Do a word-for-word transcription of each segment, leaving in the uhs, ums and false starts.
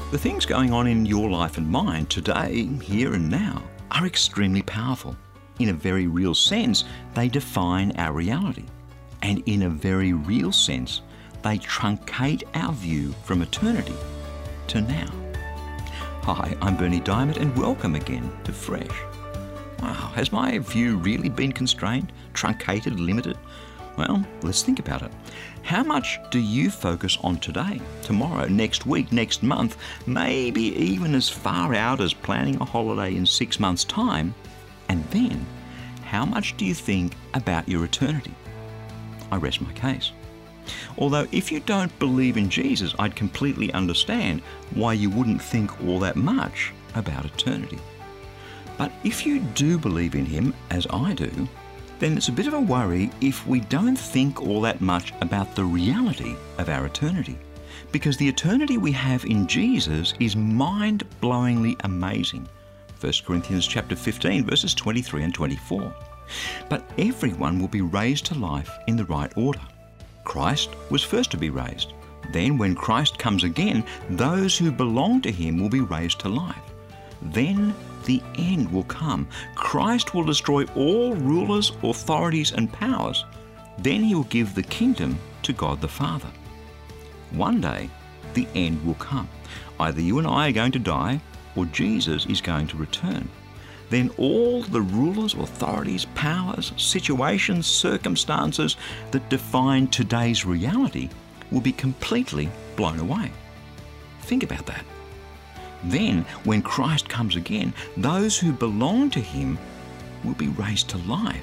The things going on in your life and mine today, here and now, are extremely powerful. In a very real sense, they define our reality. And in a very real sense, they truncate our view from eternity to now. Hi, I'm Berni Dymet and welcome again to Fresh. Wow, has my view really been constrained, truncated, limited? Well, let's think about it. How much do you focus on today, tomorrow, next week, next month, maybe even as far out as planning a holiday in six months' time? And then, how much do you think about your eternity? I rest my case. Although if you don't believe in Jesus, I'd completely understand why you wouldn't think all that much about eternity. But if you do believe in him, as I do, then it's a bit of a worry if we don't think all that much about the reality of our eternity. Because the eternity we have in Jesus is mind-blowingly amazing. First Corinthians chapter fifteen, verses twenty-three and twenty-four. But everyone will be raised to life in the right order. Christ was first to be raised. Then when Christ comes again, those who belong to him will be raised to life. Then the end will come. Christ will destroy all rulers, authorities and powers. Then he will give the kingdom to God the Father. One day, the end will come. Either you and I are going to die, or Jesus is going to return. Then all the rulers, authorities, powers, situations, circumstances that define today's reality will be completely blown away. Think about that. Then, when Christ comes again, those who belong to him will be raised to life.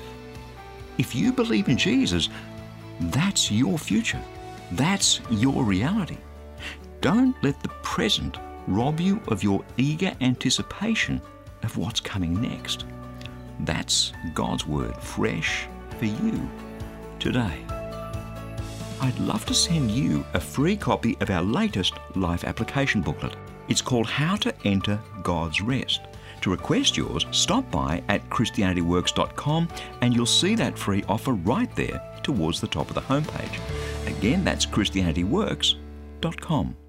If you believe in Jesus, that's your future. That's your reality. Don't let the present rob you of your eager anticipation of what's coming next. That's God's word, fresh for you today. I'd love to send you a free copy of our latest life application booklet. It's called How to Enter God's Rest. To request yours, stop by at christianity works dot com and you'll see that free offer right there towards the top of the homepage. Again, that's christianity works dot com.